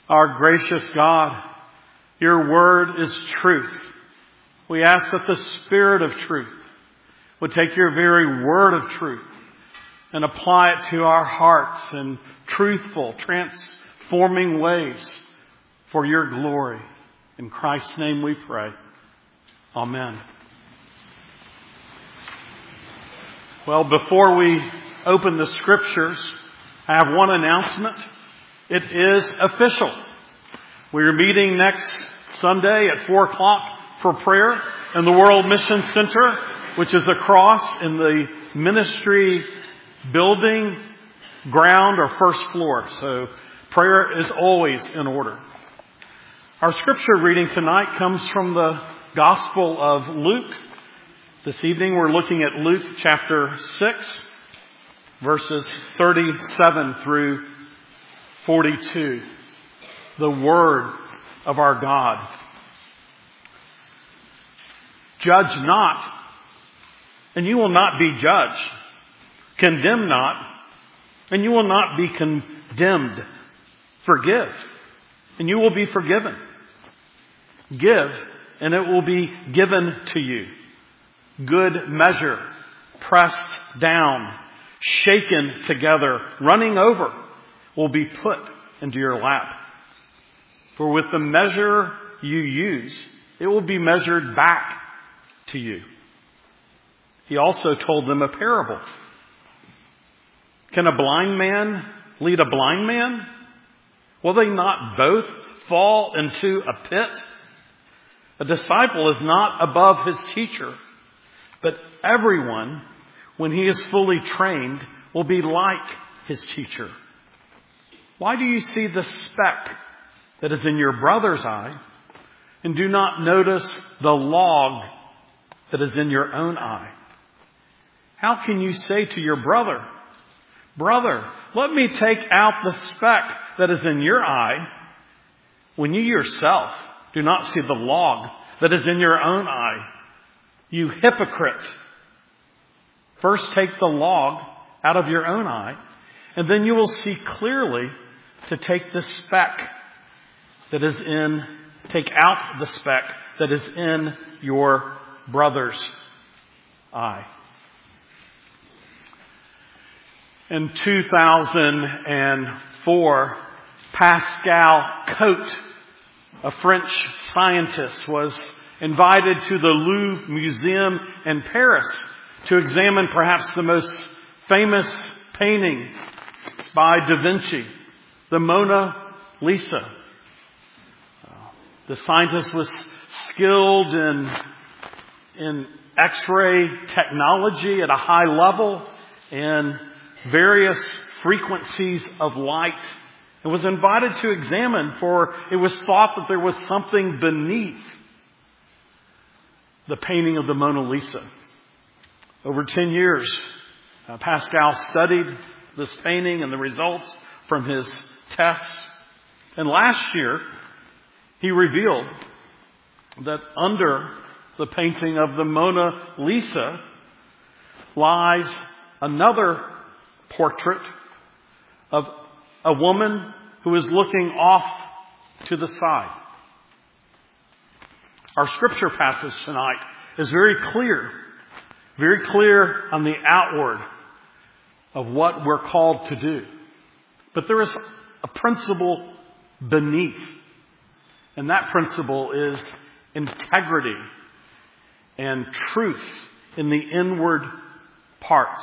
Our gracious God, your word is truth. We ask that the Spirit of truth would take your very word of truth and apply it to our hearts in truthful, transforming ways for your glory. In Christ's name we pray. Amen. Well, before we open the scriptures, I have one announcement. It is official. We are meeting next Sunday at 4 o'clock for prayer in the World Mission Center, which is across in the ministry building ground or first floor. So prayer is always in order. Our scripture reading tonight comes from the Gospel of Luke. This evening we're looking at Luke chapter 6, verses 37 through 42. The Word of our God. Judge not, and you will not be judged. Condemn not, and you will not be condemned. Forgive, and you will be forgiven. Give, and it will be given to you. Good measure, pressed down, shaken together, running over, will be put into your lap. For with the measure you use, it will be measured back to you. He also told them a parable. Can a blind man lead a blind man? Will they not both fall into a pit? A disciple is not above his teacher, but everyone, when he is fully trained, will be like his teacher. Why do you see the speck that is in your brother's eye and do not notice the log that is in your own eye? How can you say to your brother, "Brother, let me take out the speck that is in your eye," when you yourself do not see the log that is in your own eye? You hypocrite! First take the log out of your own eye, and then you will see clearly to take out the speck that is in your brother's eye. In 2004, Pascal Cote, a French scientist, was invited to the Louvre Museum in Paris to examine perhaps the most famous painting by Da Vinci, the Mona Lisa. The scientist was skilled in X-ray technology at a high level and various frequencies of light, and was invited to examine, for it was thought that there was something beneath the painting of the Mona Lisa. Over 10 years, Pascal studied this painting and the results from his tests. And last year, he revealed that under the painting of the Mona Lisa lies another portrait of a woman who is looking off to the side. Our scripture passage tonight is very clear on the outward of what we're called to do. But there is a principle beneath, and that principle is integrity and truth in the inward parts.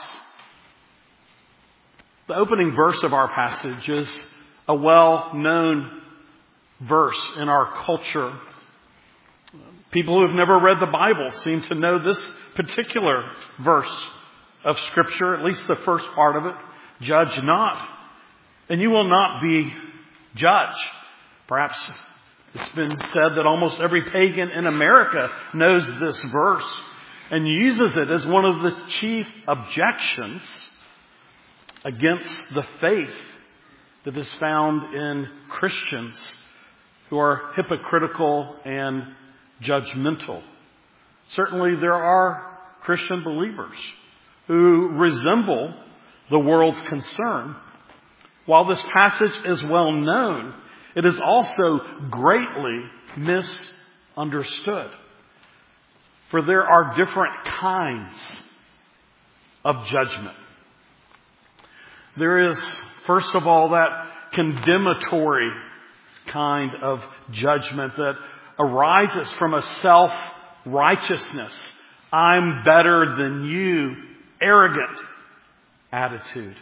The opening verse of our passage is a well-known verse in our culture. People who have never read the Bible seem to know this particular verse of Scripture, at least the first part of it. Judge not, and you will not be judged. Perhaps it's been said that almost every pagan in America knows this verse and uses it as one of the chief objections against the faith that is found in Christians who are hypocritical and judgmental. Certainly there are Christian believers who resemble the world's concern. While this passage is well known, it is also greatly misunderstood. For there are different kinds of judgment. There is, first of all, that condemnatory kind of judgment that arises from a self-righteousness. I'm better than you, arrogant attitude.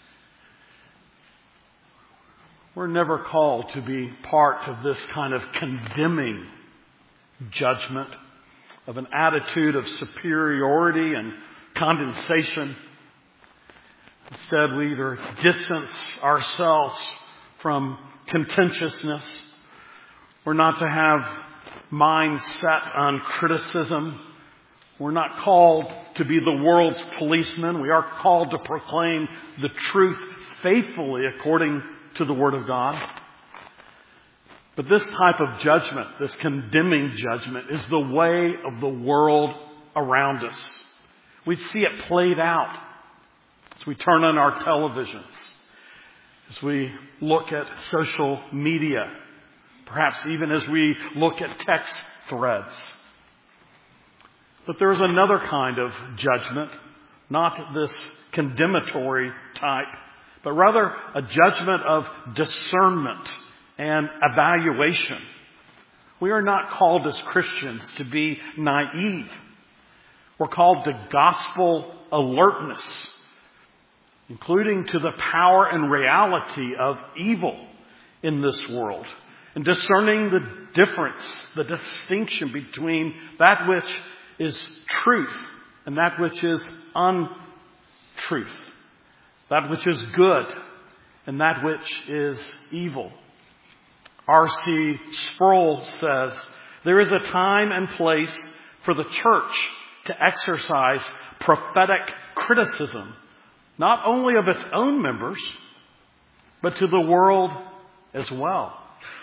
We're never called to be part of this kind of condemning judgment, of an attitude of superiority and condensation. Instead, we either distance ourselves from contentiousness. We're not to have minds set on criticism. We're not called to be the world's policemen. We are called to proclaim the truth faithfully according to the Word of God. But this type of judgment, this condemning judgment, is the way of the world around us. We see it played out as we turn on our televisions, as we look at social media, perhaps even as we look at text threads. But there is another kind of judgment, not this condemnatory type, but rather a judgment of discernment and evaluation. We are not called as Christians to be naive. We're called to gospel alertness, including to the power and reality of evil in this world, and discerning the difference, the distinction between that which is truth and that which is untruth, that which is good and that which is evil. R.C. Sproul says, there is a time and place for the church to exercise prophetic criticism, not only of its own members, but to the world as well.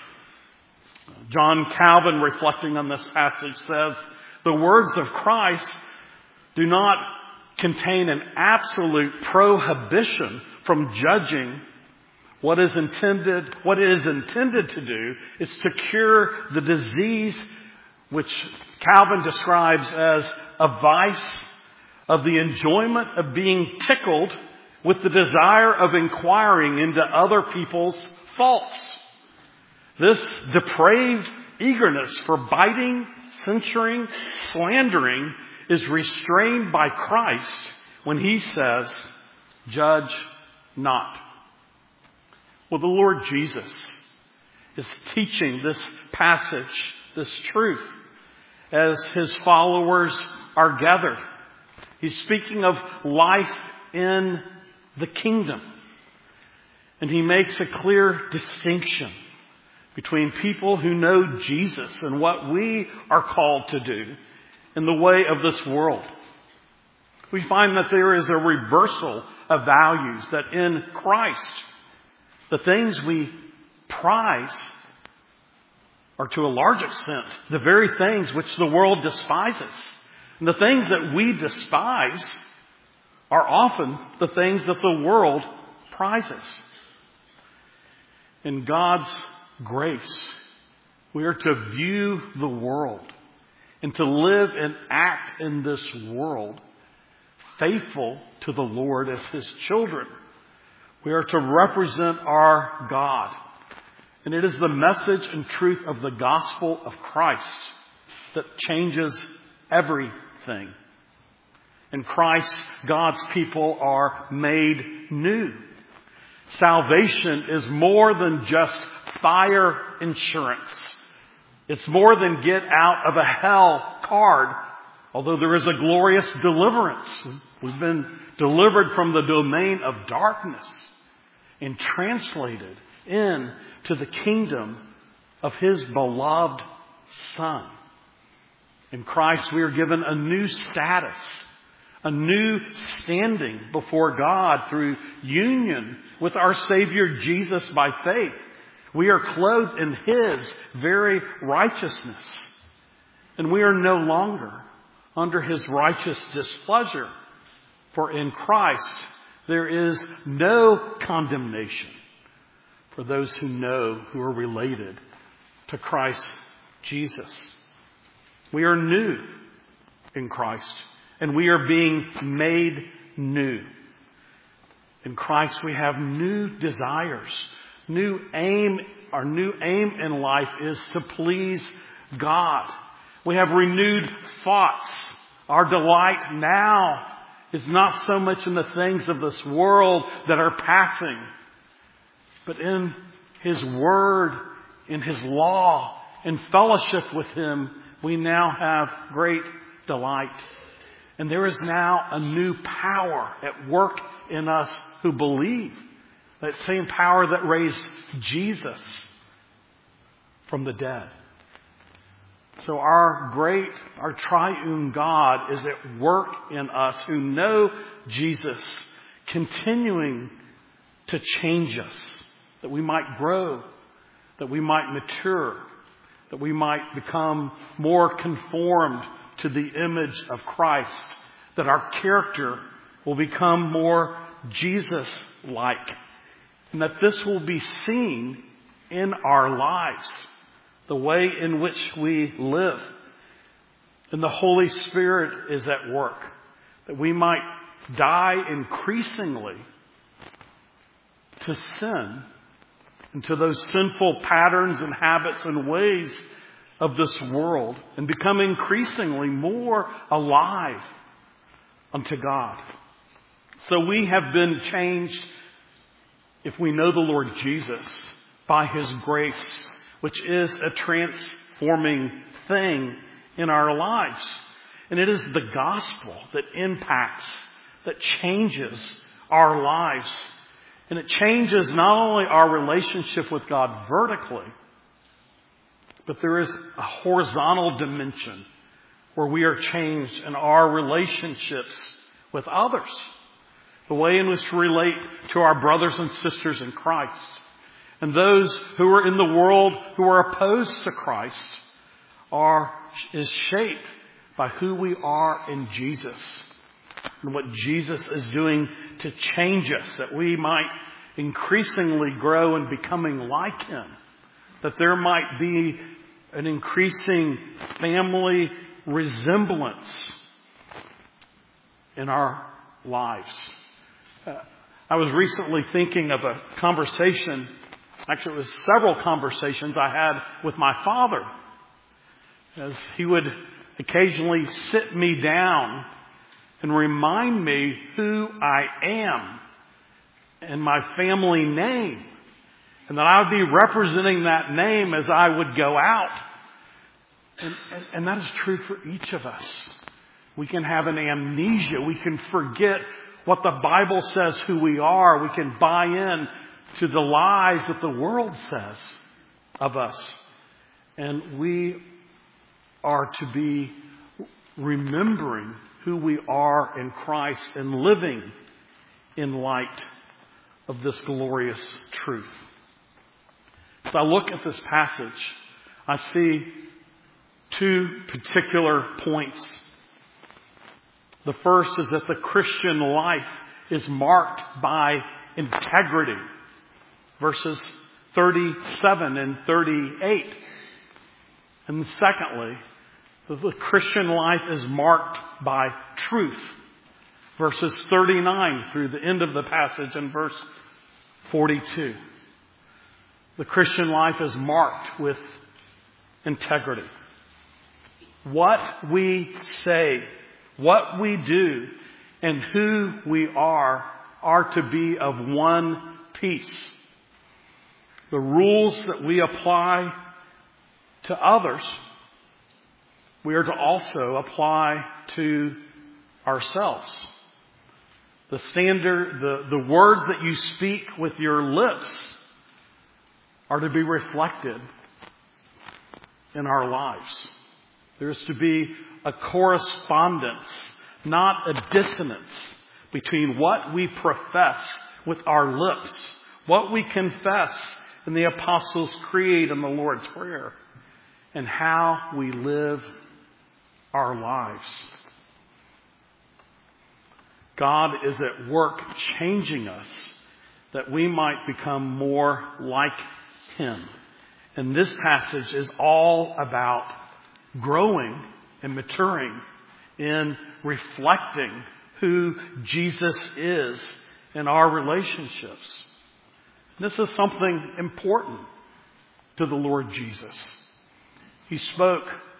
John Calvin, reflecting on this passage, says, the words of Christ do not contain an absolute prohibition from judging. What it is intended to do is to cure the disease which Calvin describes as a vice of the enjoyment of being tickled with the desire of inquiring into other people's faults. This depraved eagerness for biting, censuring, slandering is restrained by Christ when He says, judge not. Well, the Lord Jesus is teaching this passage, this truth, as His followers are gathered. He's speaking of life in the kingdom. And He makes a clear distinction between people who know Jesus and what we are called to do in the way of this world. We find that there is a reversal of values, that in Christ, the things we prize are to a large extent the very things which the world despises. And the things that we despise are often the things that the world prizes. In God's grace, we are to view the world and to live and act in this world faithful to the Lord as His children. We are to represent our God. And it is the message and truth of the gospel of Christ that changes everything. In Christ, God's people are made new. Salvation is more than just fire insurance. It's more than get out of a hell card, although there is a glorious deliverance. We've been delivered from the domain of darkness and translated into the kingdom of His beloved Son. In Christ, we are given a new status, a new standing before God through union with our Savior Jesus by faith. We are clothed in His very righteousness. And we are no longer under His righteous displeasure. For in Christ there is no condemnation for those who know, who are related to Christ Jesus. We are new in Christ, and we are being made new. In Christ we have new desires, new aim. Our new aim in life is to please God. We have renewed thoughts. Our delight now is not so much in the things of this world that are passing, but in His Word, in His law, in fellowship with Him, we now have great delight. And there is now a new power at work in us who believe. That same power that raised Jesus from the dead. So our triune God is at work in us who know Jesus, continuing to change us, that we might grow, that we might mature, that we might become more conformed to the image of Christ, that our character will become more Jesus-like, and that this will be seen in our lives, the way in which we live. And the Holy Spirit is at work, that we might die increasingly to sin and to those sinful patterns and habits and ways of this world, and become increasingly more alive unto God. So we have been changed, if we know the Lord Jesus, by His grace, which is a transforming thing in our lives. And it is the gospel that impacts, that changes our lives. And it changes not only our relationship with God vertically, but there is a horizontal dimension where we are changed in our relationships with others. The way in which we relate to our brothers and sisters in Christ. And those who are in the world who are opposed to Christ is shaped by who we are in Jesus. And what Jesus is doing to change us, that we might increasingly grow in becoming like Him. That there might be an increasing family resemblance in our lives. I was recently thinking of a conversation, actually it was several conversations I had with my father, as he would occasionally sit me down and remind me who I am and my family name, and that I would be representing that name as I would go out. And that is true for each of us. We can have an amnesia. We can forget what the Bible says who we are. We can buy in to the lies that the world says of us. And we are to be remembering who we are in Christ and living in light of this glorious truth. As I look at this passage, I see two particular points. The first is that the Christian life is marked by integrity. Verses 37 and 38. And secondly, that the Christian life is marked by truth. Verses 39 through the end of the passage and verse 42. The Christian life is marked with integrity. What we say, what we do, and who we are to be of one piece. The rules that we apply to others, we are to also apply to ourselves. The standard, the words that you speak with your lips are to be reflected in our lives. There's to be a correspondence, not a dissonance, between what we profess with our lips, what we confess in the Apostles' Creed and the Lord's Prayer, and how we live our lives. God is at work changing us, that we might become more like Him. And this passage is all about growing and maturing in reflecting who Jesus is in our relationships. This is something important to the Lord Jesus. He spoke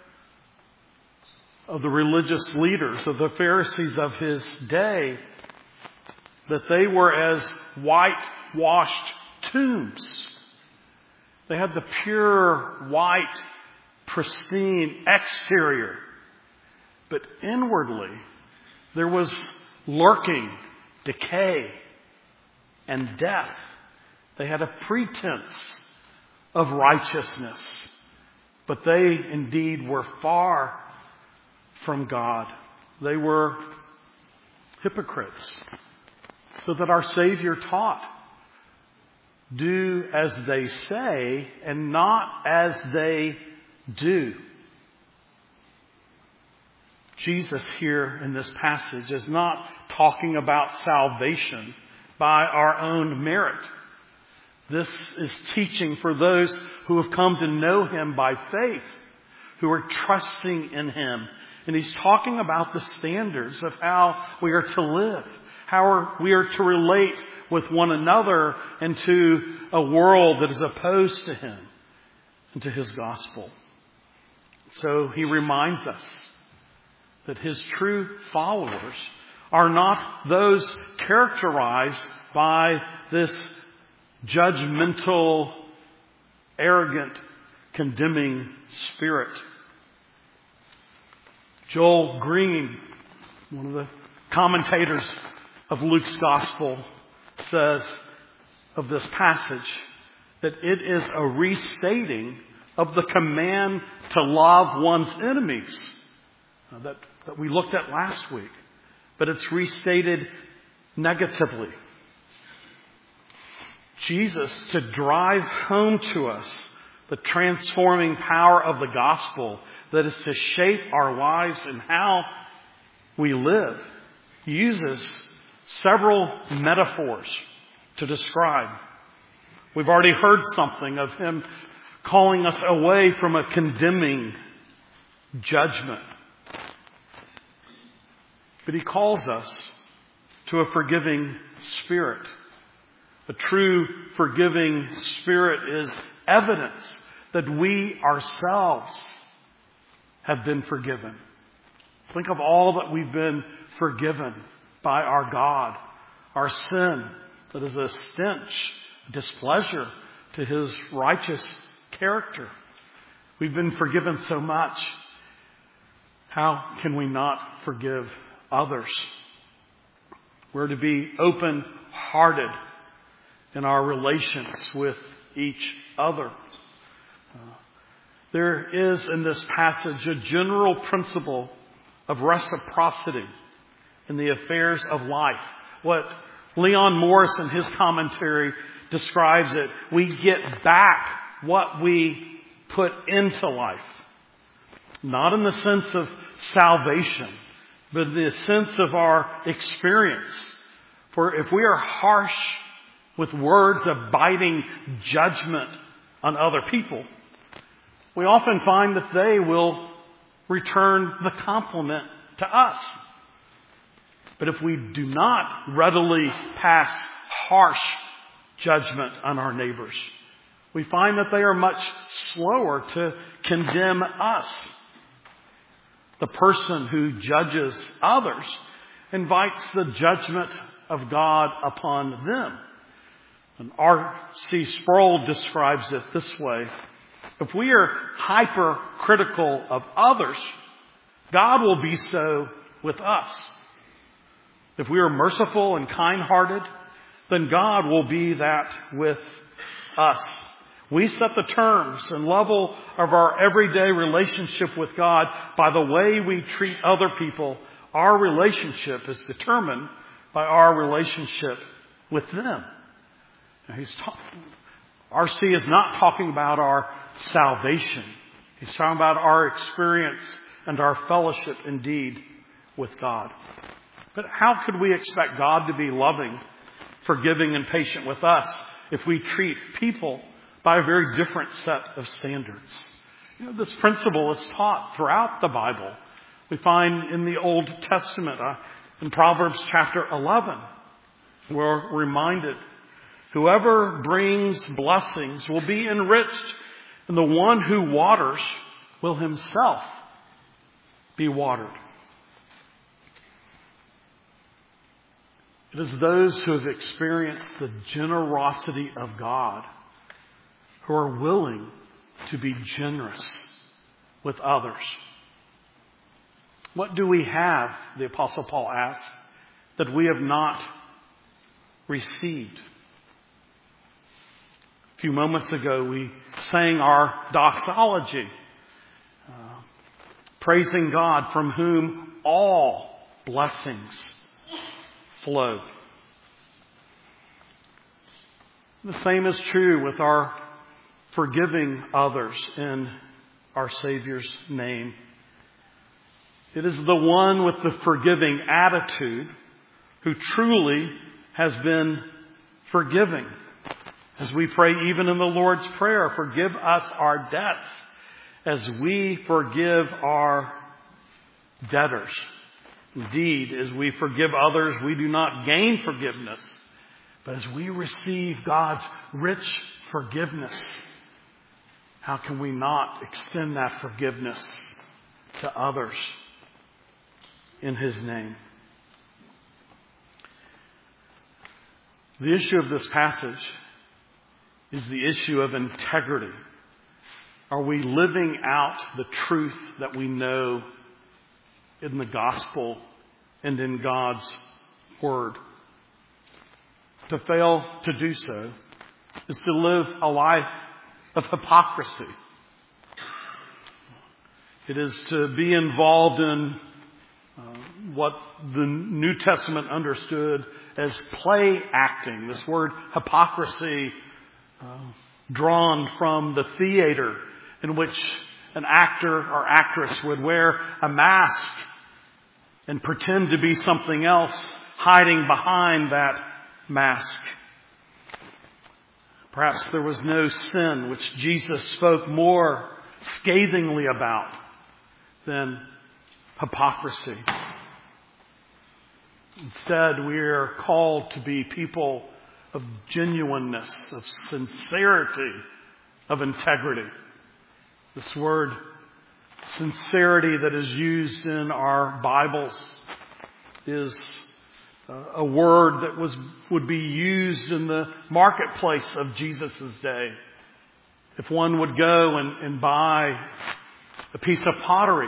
of the religious leaders, of the Pharisees of His day, that they were as whitewashed tombs. They had the pure, white, pristine exterior. But inwardly, there was lurking decay and death. They had a pretense of righteousness, but they indeed were far from God. They were hypocrites. So that our Savior taught, do as they say and not as they do. Jesus here in this passage is not talking about salvation by our own merit. This is teaching for those who have come to know Him by faith, who are trusting in Him. And He's talking about the standards of how we are to live, how we are to relate with one another and to a world that is opposed to Him and to His gospel. So He reminds us that His true followers are not those characterized by this judgmental, arrogant, condemning spirit. Joel Green, one of the commentators of Luke's gospel, says of this passage that it is a restating of the command to love one's enemies that we looked at last week. But it's restated negatively. Jesus, to drive home to us the transforming power of the gospel that is to shape our lives and how we live, uses several metaphors to describe. We've already heard something of Him calling us away from a condemning judgment. But He calls us to a forgiving spirit. A true forgiving spirit is evidence that we ourselves have been forgiven. Think of all that we've been forgiven by our God. Our sin that is a stench, displeasure to His righteous character. We've been forgiven so much. How can we not forgive others? We're to be open-hearted in our relations with each other. There is in this passage a general principle of reciprocity in the affairs of life. What Leon Morris in his commentary describes it, we get back what we put into life. Not in the sense of salvation, but in the sense of our experience. For if we are harsh with words of biting judgment on other people, we often find that they will return the compliment to us. But if we do not readily pass harsh judgment on our neighbors, we find that they are much slower to condemn us. The person who judges others invites the judgment of God upon them. And R.C. Sproul describes it this way. If we are hypercritical of others, God will be so with us. If we are merciful and kind-hearted, then God will be that with us. We set the terms and level of our everyday relationship with God by the way we treat other people. Our relationship is determined by our relationship with them. Now R.C. is not talking about our salvation. He's talking about our experience and our fellowship indeed with God. But how could we expect God to be loving forgiving and patient with us if we treat people by a very different set of standards. This principle is taught throughout the Bible. We find in the Old Testament, in Proverbs chapter 11, we're reminded, whoever brings blessings will be enriched, and the one who waters will himself be watered. It is those who have experienced the generosity of God who are willing to be generous with others. What do we have, the Apostle Paul asks, that we have not received? A few moments ago, we sang our doxology, praising God from whom all blessings flow. The same is true with our forgiving others in our Savior's name. It is the one with the forgiving attitude who truly has been forgiving. As we pray even in the Lord's Prayer, forgive us our debts as we forgive our debtors. Indeed, as we forgive others, we do not gain forgiveness. But as we receive God's rich forgiveness, how can we not extend that forgiveness to others in His name? The issue of this passage is the issue of integrity. Are we living out the truth that we know in the gospel and in God's Word? To fail to do so is to live a life of hypocrisy. It is to be involved in what the New Testament understood as play acting. This word hypocrisy drawn from the theater in which an actor or actress would wear a mask and pretend to be something else, hiding behind that mask. Perhaps there was no sin which Jesus spoke more scathingly about than hypocrisy. Instead, we are called to be people of genuineness, of sincerity, of integrity. This word sincerity that is used in our Bibles is a word that would be used in the marketplace of Jesus' day. If one would go and buy a piece of pottery,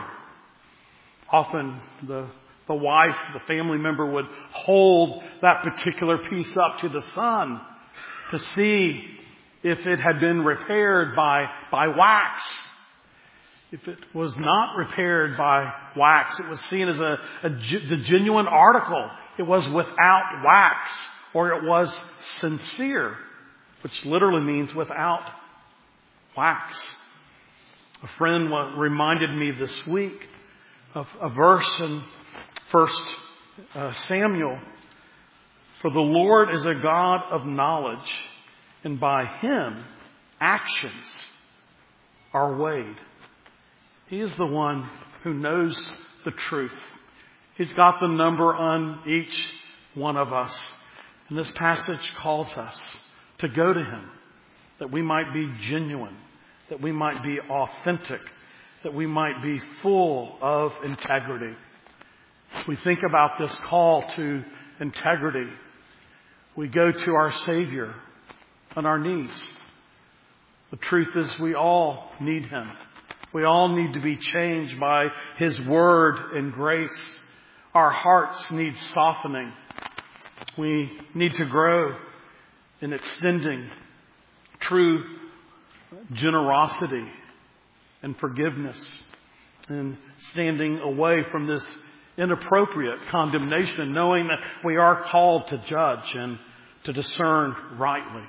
often the wife, the family member would hold that particular piece up to the sun to see if it had been repaired by wax. If it was not repaired by wax, it was seen as the genuine article. It was without wax, or it was sincere, which literally means without wax. A friend reminded me this week of a verse in 1 Samuel. For the Lord is a God of knowledge, and by Him actions are weighed. He is the one who knows the truth. He's got the number on each one of us. And this passage calls us to go to Him, that we might be genuine, that we might be authentic, that we might be full of integrity. We think about this call to integrity. We go to our Savior on our knees. The truth is we all need Him. We all need to be changed by His Word and grace. Our hearts need softening. We need to grow in extending true generosity and forgiveness and standing away from this inappropriate condemnation, knowing that we are called to judge and to discern rightly.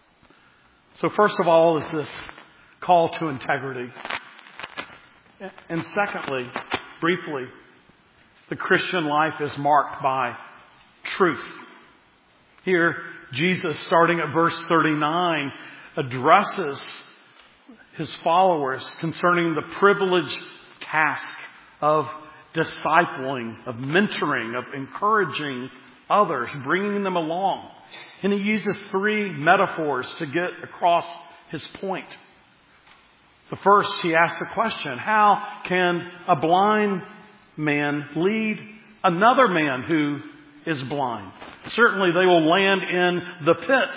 So first of all is this call to integrity. And secondly, briefly, the Christian life is marked by truth. Here, Jesus, starting at verse 39, addresses his followers concerning the privileged task of discipling, of mentoring, of encouraging others, bringing them along. And he uses three metaphors to get across his point. The first, he asks the question, how can a blind man lead another man who is blind? Certainly they will land in the pit.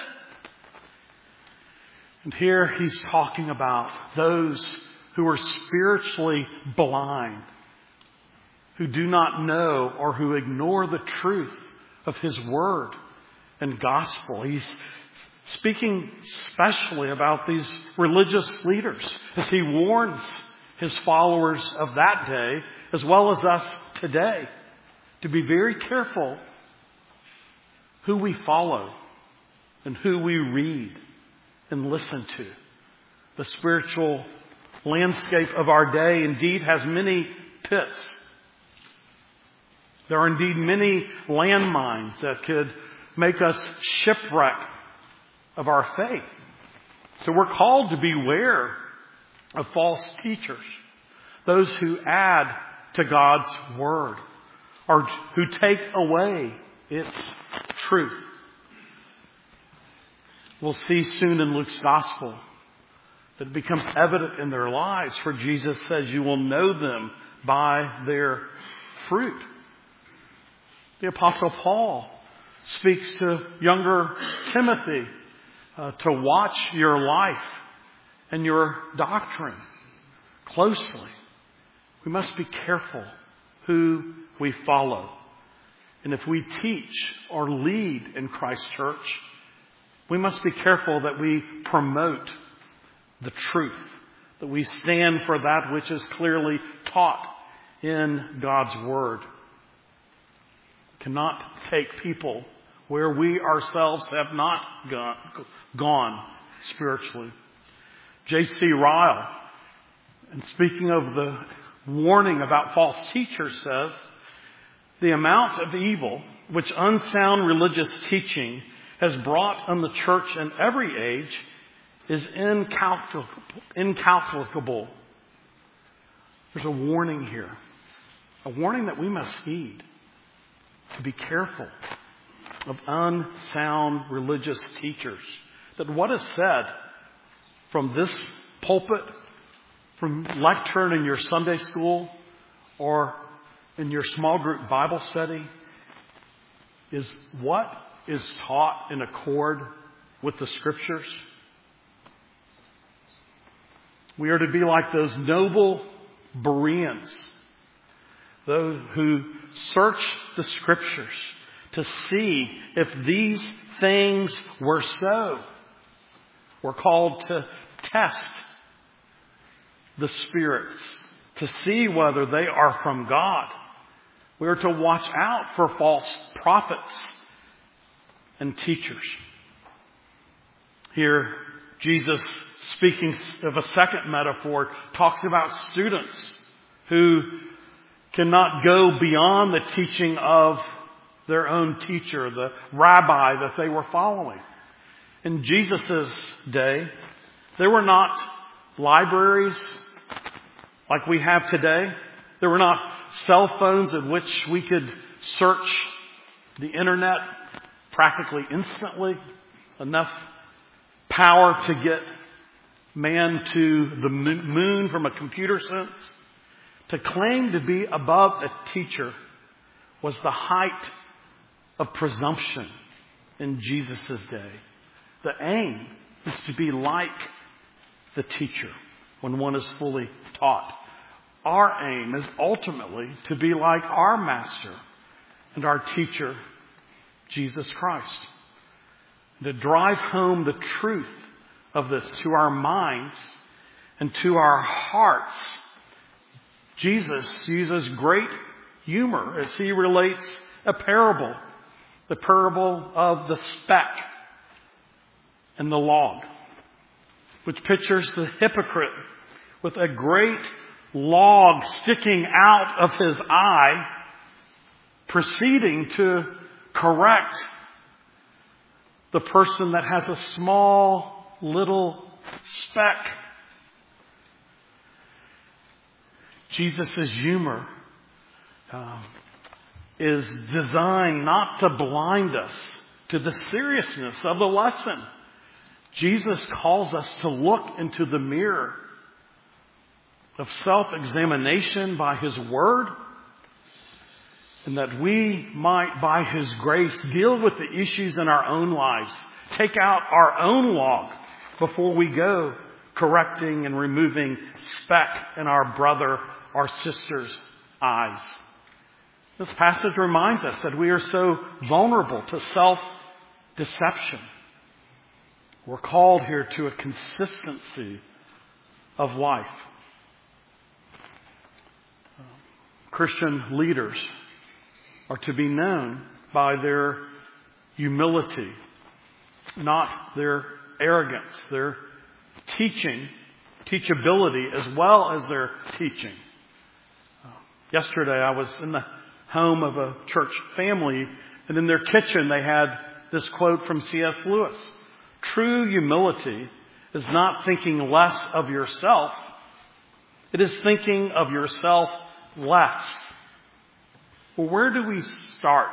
And here he's talking about those who are spiritually blind, who do not know or who ignore the truth of his word and gospel. He's speaking especially about these religious leaders as he warns his followers of that day, as well as us today, to be very careful who we follow and who we read and listen to. The spiritual landscape of our day indeed has many pits. There are indeed many landmines that could make us shipwreck of our faith. So we're called to beware of false teachers, those who add to God's word or who take away its truth. We'll see soon in Luke's gospel that it becomes evident in their lives, for Jesus says, you will know them by their fruit. The Apostle Paul speaks to younger Timothy to watch your life and your doctrine closely. We must be careful who we follow. And if we teach or lead in Christ's church, we must be careful that we promote the truth, that we stand for that which is clearly taught in God's Word. We cannot take people where we ourselves have not gone spiritually. J.C. Ryle, and speaking of the warning about false teachers, says, the amount of evil which unsound religious teaching has brought on the church in every age is incalculable. There's a warning here. A warning that we must heed. To be careful of unsound religious teachers. That what is said from this pulpit, from lectern in your Sunday school, or in your small group Bible study, is what is taught in accord with the Scriptures. We are to be like those noble Bereans, those who search the Scriptures to see if these things were so. We're called to test the spirits to see whether they are from God. We are to watch out for false prophets and teachers. Here, Jesus, speaking of a second metaphor, talks about students who cannot go beyond the teaching of their own teacher, the rabbi that they were following. In Jesus' day, there were not libraries like we have today. There were not cell phones in which we could search the internet practically instantly. Enough power to get man to the moon from a computer sense. To claim to be above a teacher was the height of presumption in Jesus' day. The aim is to be like the teacher when one is fully taught. Our aim is ultimately to be like our master and our teacher, Jesus Christ. To drive home the truth of this to our minds and to our hearts, Jesus uses great humor as he relates a parable. The parable of the speck and the log, which pictures the hypocrite with a great log sticking out of his eye, proceeding to correct the person that has a small little speck. Jesus' humor is designed not to blind us to the seriousness of the lesson. Jesus calls us to look into the mirror of self-examination by His Word, and that we might, by His grace, deal with the issues in our own lives, take out our own log before we go correcting and removing speck in our brother or sister's eyes. This passage reminds us that we are so vulnerable to self-deception. We're called here to a consistency of life. Christian leaders are to be known by their humility, not their arrogance, their teachability as well as their teaching. Yesterday I was in the home of a church family, and in their kitchen they had this quote from C.S. Lewis. True humility is not thinking less of yourself. It is thinking of yourself less. Well, where do we start?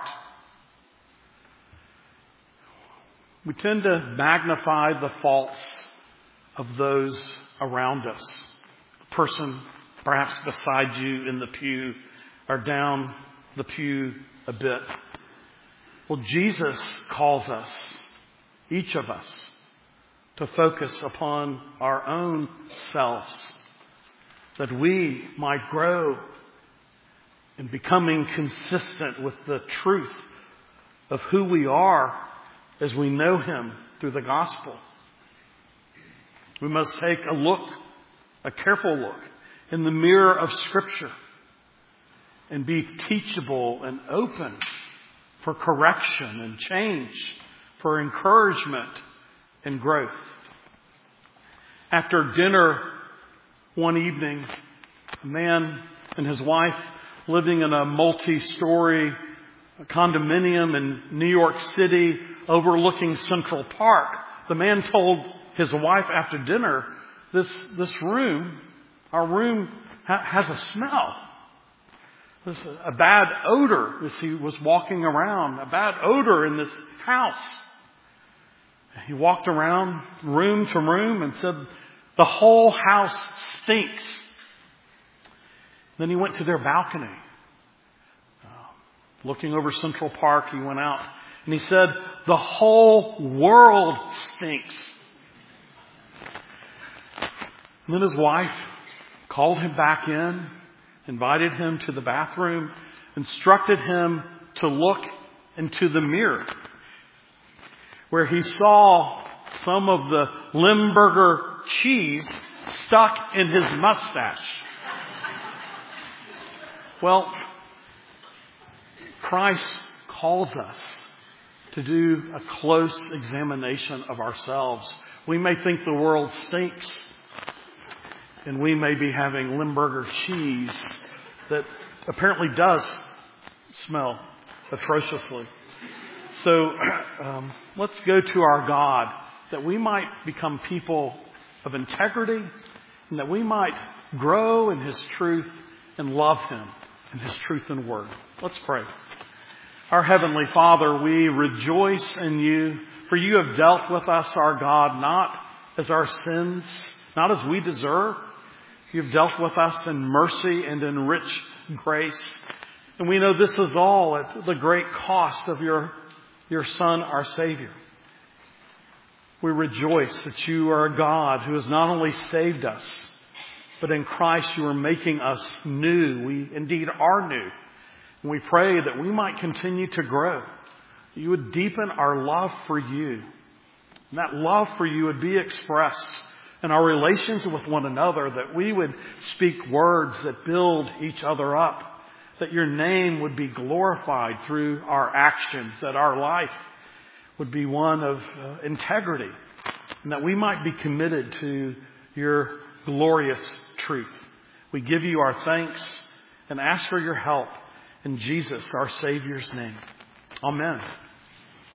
We tend to magnify the faults of those around us. The person perhaps beside you in the pew or down the pew a bit. Well, Jesus calls us, each of us, to focus upon our own selves, that we might grow in becoming consistent with the truth of who we are as we know Him through the gospel. We must take a careful look in the mirror of Scripture and be teachable and open for correction and change, for encouragement and growth. After dinner one evening, a man and his wife living in a multi-story condominium in New York City overlooking Central Park, the man told his wife after dinner, this room, our room has a smell. There's a bad odor as he was walking around, a bad odor in this house. He walked around room to room and said, the whole house stinks. Then he went to their balcony. Looking over Central Park, he went out and he said, the whole world stinks. And then his wife called him back in, invited him to the bathroom, instructed him to look into the mirror, where he saw some of the Limburger cheese stuck in his mustache. Well, Christ calls us to do a close examination of ourselves. We may think the world stinks, and we may be having Limburger cheese that apparently does smell atrociously. So let's go to our God, that we might become people of integrity, and that we might grow in His truth and love Him in His truth and word. Let's pray. Our Heavenly Father, we rejoice in You, for You have dealt with us, our God, not as our sins, not as we deserve. You've dealt with us in mercy and in rich grace. And we know this is all at the great cost of Your Son, our Savior. We rejoice that You are a God who has not only saved us, but in Christ You are making us new. We indeed are new. And we pray that we might continue to grow. You would deepen our love for You. And that love for You would be expressed in our relations with one another, that we would speak words that build each other up, that Your name would be glorified through our actions, that our life would be one of integrity, and that we might be committed to Your glorious truth. We give You our thanks and ask for Your help in Jesus, our Savior's name. Amen.